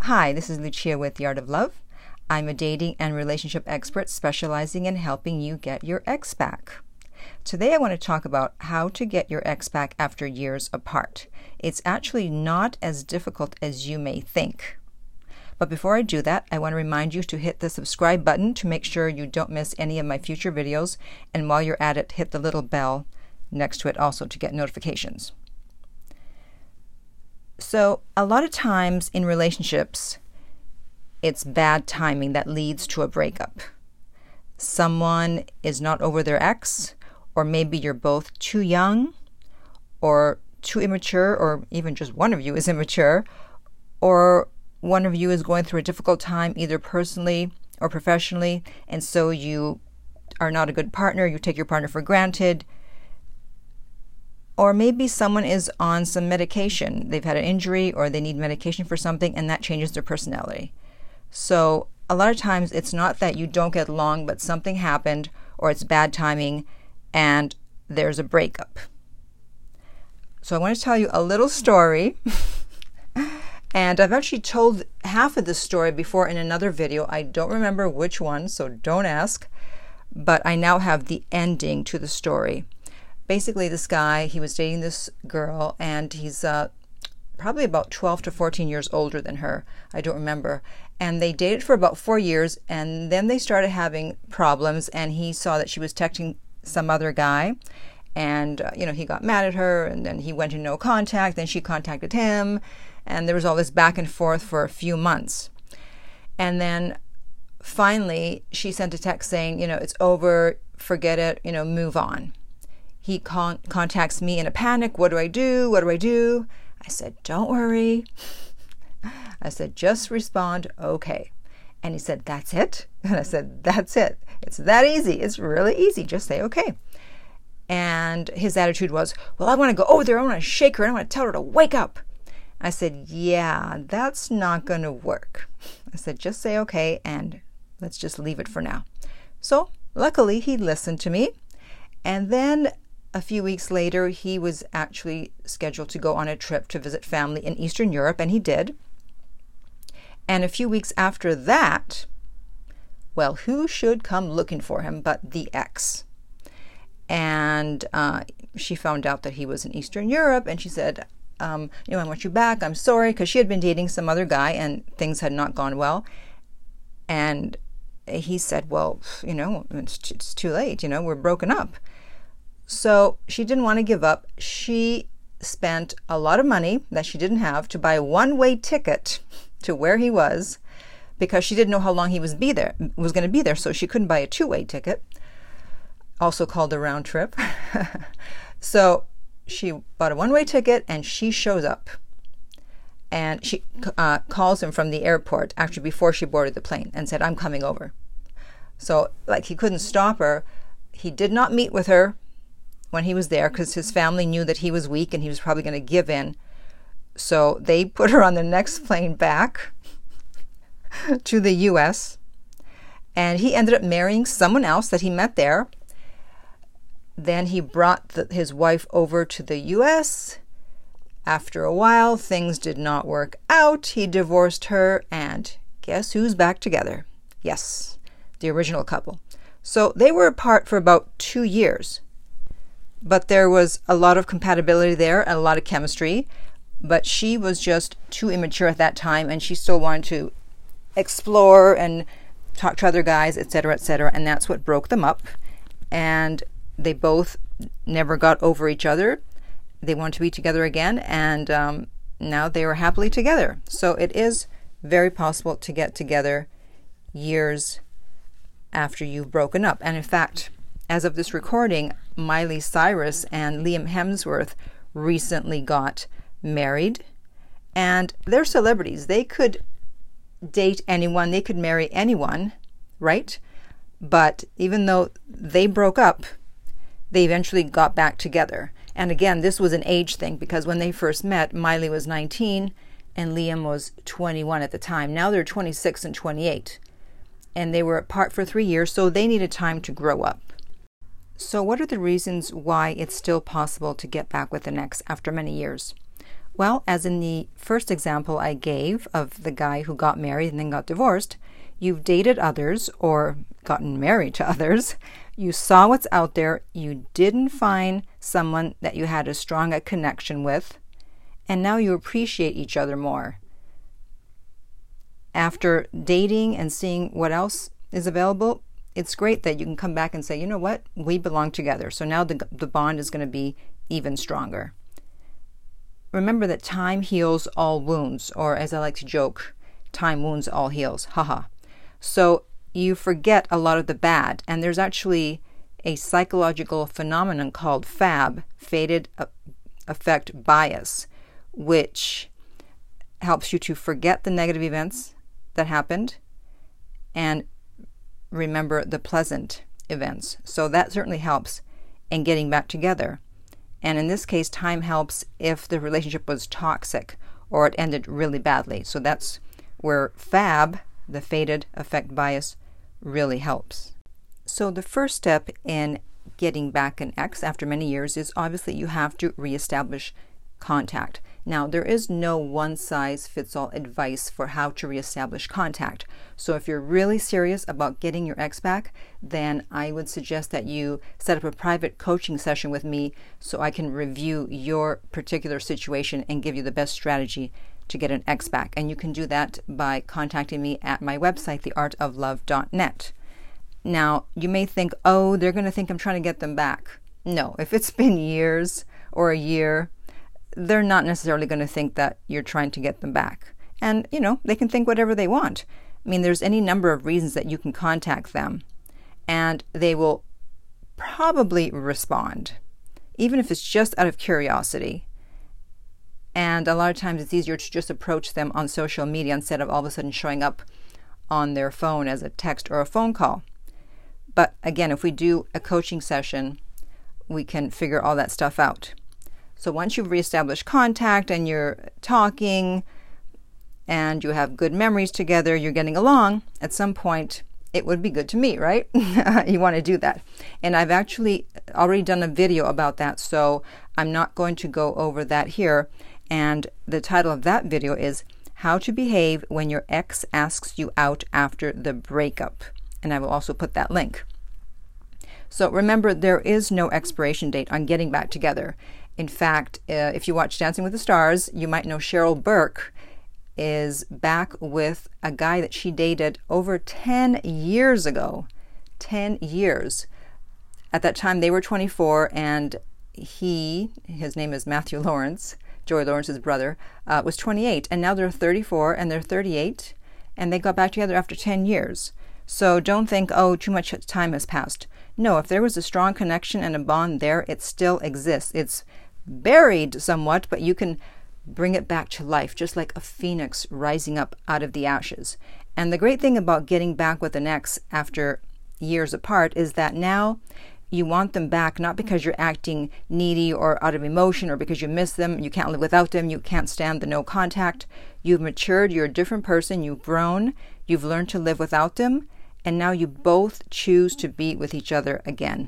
Hi, this is Lucia with The Art of Love. I'm a dating and relationship expert specializing in helping you get your ex back. Today I want to talk about how to get your ex back after years apart. It's actually not as difficult as you may think. But before I do that, I want to remind you to hit the subscribe button to make sure you don't miss any of my future videos. And while you're at it, hit the little bell next to it also to get notifications. So a lot of times in relationships, it's bad timing that leads to a breakup. Someone is not over their ex, or maybe you're both too young or too immature, or even just one of you is immature, or one of you is going through a difficult time either personally or professionally, and so you are not a good partner, you take your partner for granted. Or maybe someone is on some medication. They've had an injury or they need medication for something, and that changes their personality. So a lot of times it's not that you don't get along, but something happened or it's bad timing and there's a breakup. So I want to tell you a little story. And I've actually told half of this story before in another video. I don't remember which one, so don't ask. But I now have the ending to the story. Basically, this guy, he was dating this girl, and he's probably about 12 to 14 years older than her. I don't remember. And they dated for about 4 years, and then they started having problems, and he saw that she was texting some other guy. And, he got mad at her, and then he went to no contact. Then she contacted him, and there was all this back and forth for a few months. And then finally, she sent a text saying, it's over, forget it, move on. He contacts me in a panic. What do I do? What do I do? I said, don't worry. I said, just respond, okay. And he said, that's it? And I said, that's it. It's that easy. It's really easy. Just say, okay. And his attitude was, well, I want to go over there. I want to shake her. And I want to tell her to wake up. I said, yeah, that's not going to work. I said, just say, okay, and let's just leave it for now. So luckily, he listened to me. And then a few weeks later, he was actually scheduled to go on a trip to visit family in Eastern Europe, and he did. And a few weeks after that, well, who should come looking for him but the ex? And she found out that he was in Eastern Europe, and she said, I want you back. I'm sorry, because she had been dating some other guy, and things had not gone well. And he said, well, it's too late. We're broken up. So she didn't want to give up. She spent a lot of money that she didn't have to buy a one-way ticket to where he was, because she didn't know how long he was going to be there, so she couldn't buy a two-way ticket, also called a round trip. So she bought a one-way ticket, and she shows up. And she calls him from the airport, actually before she boarded the plane, and said, I'm coming over. So he couldn't stop her. He did not meet with her when he was there, because his family knew that he was weak and he was probably going to give in. So they put her on the next plane back to the U.S. And he ended up marrying someone else that he met there. Then he brought his wife over to the U.S. After a while, things did not work out. He divorced her, and guess who's back together? Yes, the original couple. So they were apart for about 2 years. But there was a lot of compatibility there and a lot of chemistry. But she was just too immature at that time, and she still wanted to explore and talk to other guys, etc., etc. And that's what broke them up. And they both never got over each other. They wanted to be together again, and now they were happily together. So it is very possible to get together years after you've broken up. And in fact, as of this recording, Miley Cyrus and Liam Hemsworth recently got married, and they're celebrities. They could date anyone, they could marry anyone, right? But even though they broke up, they eventually got back together. And again, this was an age thing, because when they first met, Miley was 19 and Liam was 21 at the time. Now they're 26 and 28. And they were apart for 3 years, so they needed time to grow up. So what are the reasons why it's still possible to get back with an ex after many years? Well, as in the first example I gave of the guy who got married and then got divorced, you've dated others or gotten married to others. You saw what's out there. You didn't find someone that you had as strong a connection with, and now you appreciate each other more. After dating and seeing what else is available, it's great that you can come back and say, you know what, we belong together. So now the bond is going to be even stronger. Remember that time heals all wounds, or as I like to joke, time wounds all heals. Haha. So you forget a lot of the bad, and there's actually a psychological phenomenon called FAB, Fated Affect Bias, which helps you to forget the negative events that happened and remember the pleasant events. So that certainly helps in getting back together. And in this case, time helps if the relationship was toxic or it ended really badly. So that's where FAB, the Fated Affect Bias, really helps. So the first step in getting back an ex after many years is obviously you have to reestablish contact. Now, there is no one-size-fits-all advice for how to reestablish contact. So if you're really serious about getting your ex back, then I would suggest that you set up a private coaching session with me so I can review your particular situation and give you the best strategy to get an ex back. And you can do that by contacting me at my website, theartoflove.net. Now, you may think, oh, they're going to think I'm trying to get them back. No, if it's been years or a year, they're not necessarily going to think that you're trying to get them back. And, they can think whatever they want. I mean, there's any number of reasons that you can contact them, and they will probably respond, even if it's just out of curiosity. And a lot of times it's easier to just approach them on social media instead of all of a sudden showing up on their phone as a text or a phone call. But again, if we do a coaching session, we can figure all that stuff out. So once you've reestablished contact and you're talking and you have good memories together, you're getting along, at some point it would be good to meet, right? You want to do that. And I've actually already done a video about that, so I'm not going to go over that here. And the title of that video is How to Behave When Your Ex Asks You Out After the Breakup. And I will also put that link. So remember, there is no expiration date on getting back together. In fact, if you watch Dancing with the Stars, you might know Cheryl Burke is back with a guy that she dated over 10 years ago. 10 years. At that time, they were 24, and his name is Matthew Lawrence, Joey Lawrence's brother, was 28. And now they're 34 and they're 38, and they got back together after 10 years. So don't think, oh, too much time has passed. No, if there was a strong connection and a bond there, it still exists. It's buried somewhat, but you can bring it back to life, just like a phoenix rising up out of the ashes. And the great thing about getting back with an ex after years apart is that now you want them back, not because you're acting needy or out of emotion or because you miss them, you can't live without them, you can't stand the no contact. You've matured, you're a different person, you've grown, you've learned to live without them, and now you both choose to be with each other again.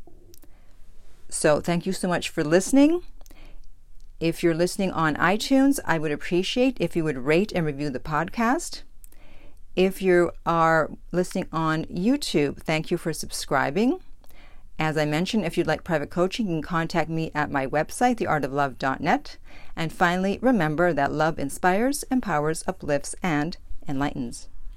So thank you so much for listening. If you're listening on iTunes, I would appreciate if you would rate and review the podcast. If you are listening on YouTube, thank you for subscribing. As I mentioned, if you'd like private coaching, you can contact me at my website, theartoflove.net. And finally, remember that love inspires, empowers, uplifts, and enlightens.